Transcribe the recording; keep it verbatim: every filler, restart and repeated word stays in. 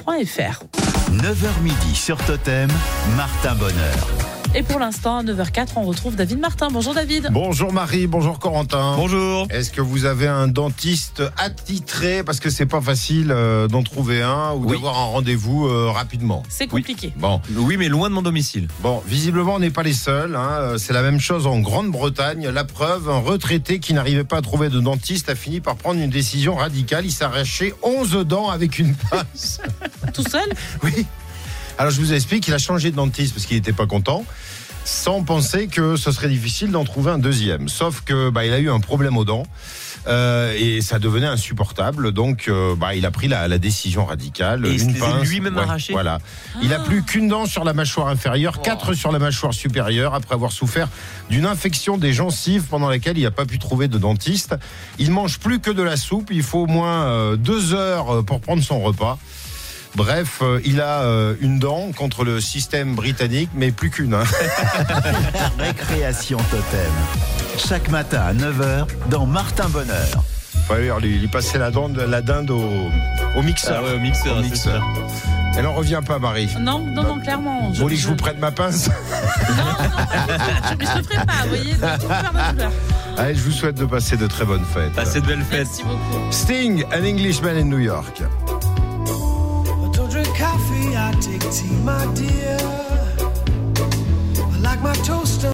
point f r. neuf heures midi sur Totem, Martin Bonheur. Et pour l'instant, à neuf heures quatre, on retrouve David Martin. Bonjour David. Bonjour Marie, bonjour Corentin. Bonjour. Est-ce que vous avez un dentiste attitré, parce que c'est pas facile euh, d'en trouver un ou Oui. d'avoir un rendez-vous euh, rapidement? C'est compliqué. Bon, Oui, mais loin de mon domicile. bon, visiblement on n'est pas les seuls. Hein. C'est la même chose en Grande-Bretagne. La preuve, un retraité qui n'arrivait pas à trouver de dentiste a fini par prendre une décision radicale. Il s'est arraché onze dents avec une pince. Tout seul? Oui. Alors je vous explique, il a changé de dentiste parce qu'il n'était pas content, sans penser que ce serait difficile d'en trouver un deuxième. Sauf que bah, il a eu un problème aux dents euh, et ça devenait insupportable. Donc euh, bah, il a pris la, la décision radicale. Et il se une les a pince, lui-même arrachées. Voilà. Il a plus qu'une dent sur la mâchoire inférieure, quatre sur la mâchoire supérieure, après avoir souffert d'une infection des gencives pendant laquelle il n'a pas pu trouver de dentiste. Il mange plus que de la soupe. Il faut au moins euh, deux heures pour prendre son repas. Bref, euh, il a euh, une dent contre le système britannique, mais plus qu'une. Hein. Récréation Totem. Chaque matin à neuf heures dans Martin Bonheur. Fallait lui, lui passer la, dent, la dinde au, au mixeur. Ah ouais, au mixeur, Au c'est mixeur. Elle n'en revient pas, Marie. Non, non, non, clairement. Vous voulez que je vous prenne ma pince? Non, non, je, mais je le ferai pas, vous voyez, de tout faire de douleur. Allez, je vous souhaite de passer de très bonnes fêtes. Passez de belles fêtes. Merci beaucoup. Sting, An Englishman in New York. I don't drink coffee, I take tea, my dear. I like my toast